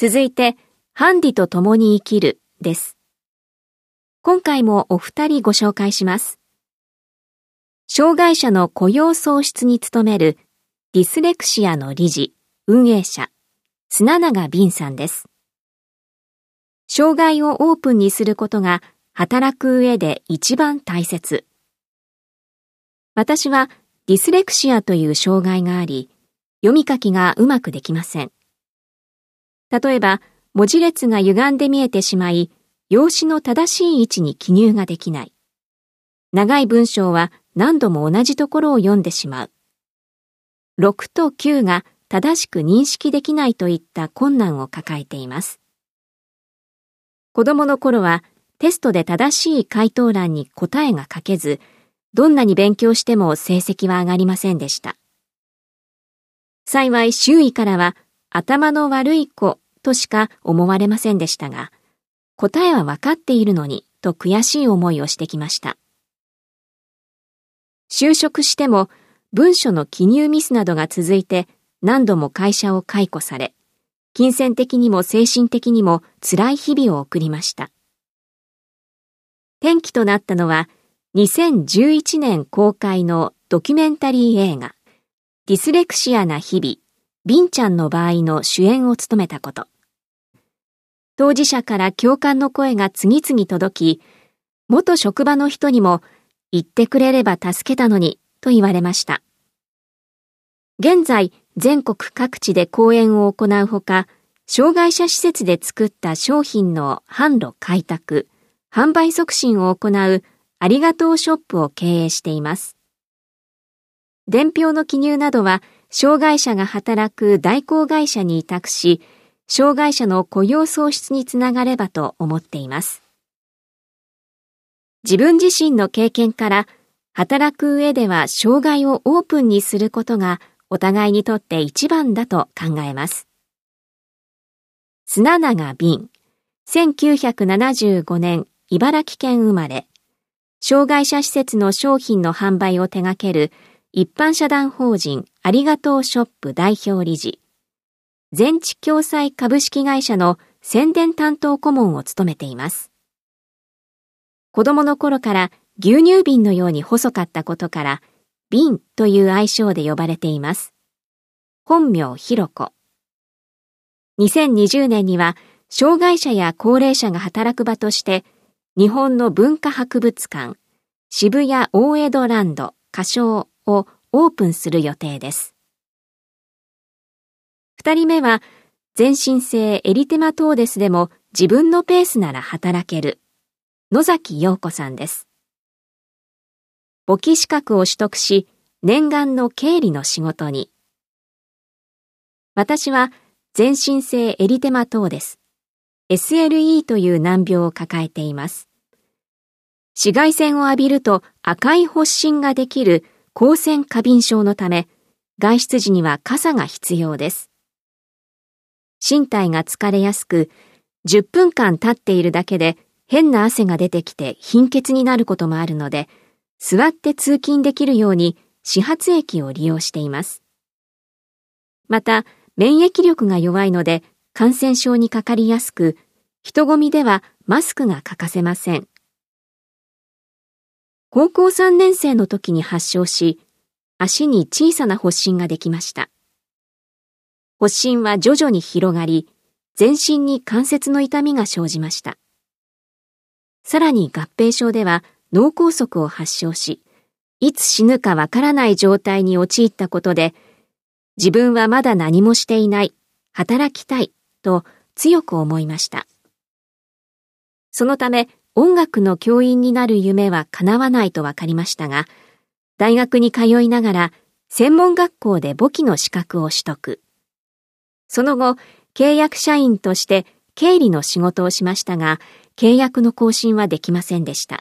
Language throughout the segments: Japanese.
続いて、ハンディと共に生きるです。今回もお二人ご紹介します。障害者の雇用創出に努めるディスレクシアの理事、運営者、砂永敏さんです。障害をオープンにすることが働く上で一番大切。私はディスレクシアという障害があり、読み書きがうまくできません。例えば、文字列が歪んで見えてしまい、用紙の正しい位置に記入ができない。長い文章は何度も同じところを読んでしまう。6と9が正しく認識できないといった困難を抱えています。子供の頃はテストで正しい回答欄に答えが書けず、どんなに勉強しても成績は上がりませんでした。幸い周囲からは頭の悪い子としか思われませんでしたが、答えは分かっているのにと悔しい思いをしてきました。就職しても文書の記入ミスなどが続いて何度も会社を解雇され、金銭的にも精神的にも辛い日々を送りました。転機となったのは2011年公開のドキュメンタリー映画ディスレクシアな日々、ビンちゃんの場合の主演を務めたこと。当事者から共感の声が次々届き、元職場の人にも言ってくれれば助けたのにと言われました。現在、全国各地で講演を行うほか、障害者施設で作った商品の販路開拓、販売促進を行うありがとうショップを経営しています。伝票の記入などは、障害者が働く代行会社に委託し、障害者の雇用創出につながればと思っています。自分自身の経験から、働く上では障害をオープンにすることがお互いにとって一番だと考えます。砂永敏、1975年茨城県生まれ、障害者施設の商品の販売を手掛ける一般社団法人ありがとうショップ代表理事、全知共済株式会社の宣伝担当顧問を務めています。子供の頃から牛乳瓶のように細かったことから、瓶という愛称で呼ばれています。本名ひろこ。2020年には、障害者や高齢者が働く場として、日本の文化博物館、渋谷大江戸ランド仮称をオープンする予定です。二人目は、全身性エリテマトーデスでも自分のペースなら働ける、野崎陽子さんです。簿記資格を取得し、念願の経理の仕事に。私は、全身性エリテマトーデス、SLE という難病を抱えています。紫外線を浴びると赤い発疹ができる光線過敏症のため、外出時には傘が必要です。身体が疲れやすく、10分間立っているだけで変な汗が出てきて貧血になることもあるので、座って通勤できるように始発駅を利用しています。また、免疫力が弱いので感染症にかかりやすく、人混みではマスクが欠かせません。高校3年生の時に発症し、足に小さな発疹ができました。発疹は徐々に広がり、全身に関節の痛みが生じました。さらに合併症では脳梗塞を発症し、いつ死ぬかわからない状態に陥ったことで、自分はまだ何もしていない、働きたい、と強く思いました。そのため、音楽の教員になる夢は叶わないとわかりましたが、大学に通いながら、専門学校で簿記の資格を取得。その後、契約社員として経理の仕事をしましたが、契約の更新はできませんでした。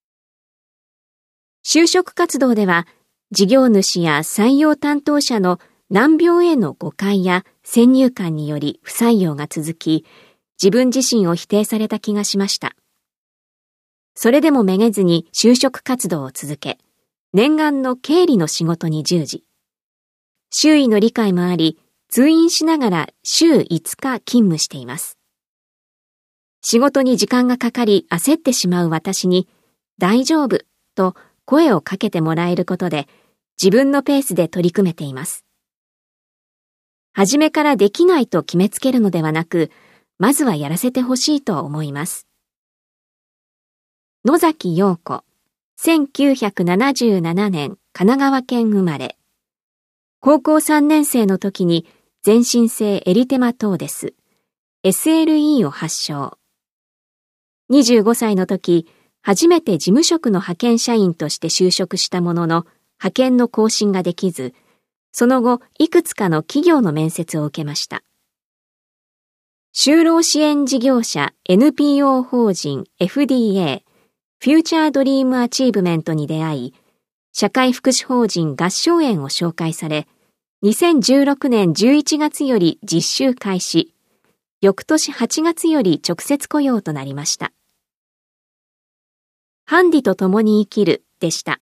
就職活動では、事業主や採用担当者の難病への誤解や先入観により不採用が続き、自分自身を否定された気がしました。それでもめげずに就職活動を続け、念願の経理の仕事に従事。周囲の理解もあり、 通院しながら週5日勤務しています。仕事に時間がかかり焦ってしまう私に、大丈夫と声をかけてもらえることで、自分のペースで取り組めています。初めからできないと決めつけるのではなく、まずはやらせてほしいと思います。野崎陽子、1977年神奈川県生まれ。高校3年生の時に全身性エリテマトーデス、SLE を発症。25歳の時、初めて事務職の派遣社員として就職したものの、派遣の更新ができず、その後、いくつかの企業の面接を受けました。就労支援事業者 NPO 法人 FDA フューチャードリームアチーブメントに出会い、社会福祉法人合唱園を紹介され、2016年11月より実習開始、翌年8月より直接雇用となりました。ハンディと共に生きるでした。